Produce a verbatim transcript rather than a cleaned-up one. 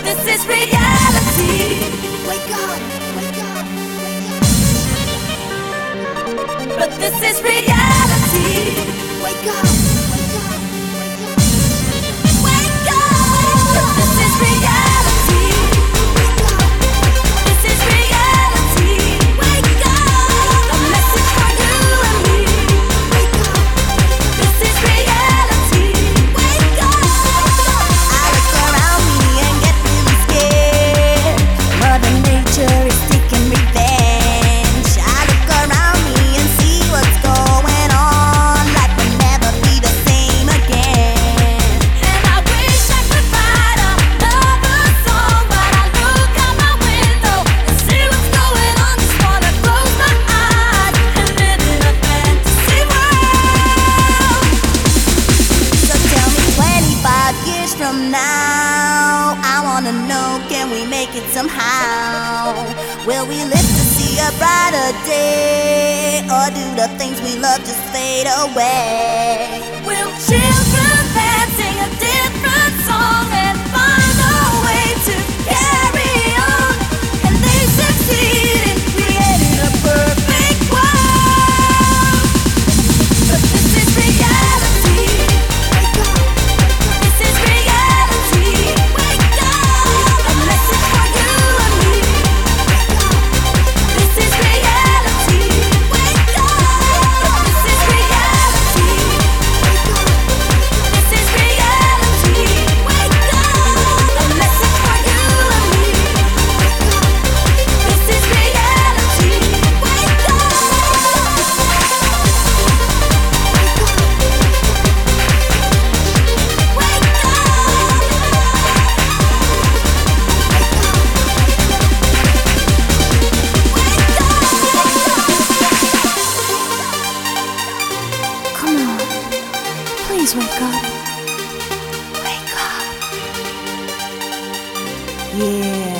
this is reality. Wake up, wake up, wake up. But this is reality. Wake up, wake up, wake up. Wake up. But this is reality. Wake up. This is reality. Wake up. A message for you and me. Wake up. This is reality. Wake up. I look around me and get really scared. Mother Nature is taking revenge. I look around me and see what's going on. Life will never be the same again. And I wish I could write another song, but I look out my window and see what's going on. Just wanna close my eyes and live in a fantasy world. So tell me, twenty-five years from now, I wanna know, can we make it somehow? Will we live to see a brighter day, or do the things we love just fade away? Will children then sing a different song and find a way to carry on? And they succeed in creating a perfect world. But this is reality. Wake up. This is reality. Wake up. A message for you and me. Wake up. This is reality. Wake up. This is reality. Wake up. This is reality. Wake up. A message for you and me. Wake up. This is reality. Wake up. Come on, please wake up. Wake up. Yeah.